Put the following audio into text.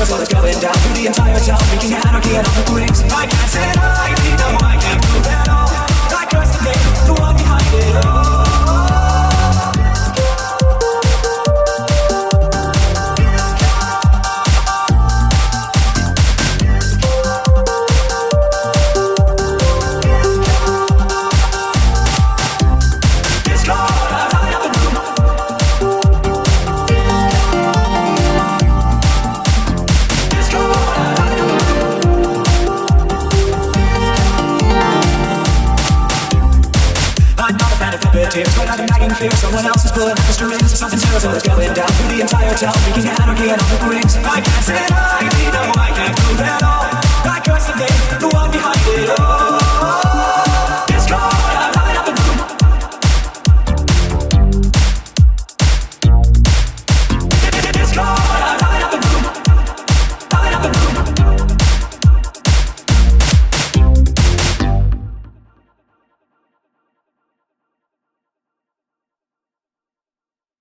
so it's going down through the entire town, wreaking anarchy and all the bricks. I can't say I no, I can't prove at all. I trust the name, the one behind it all. But I've been nagging fear someone else is pulling at the strings. Something terrible is going down through the entire town, wreaking anarchy and all the bricks. I can't say it.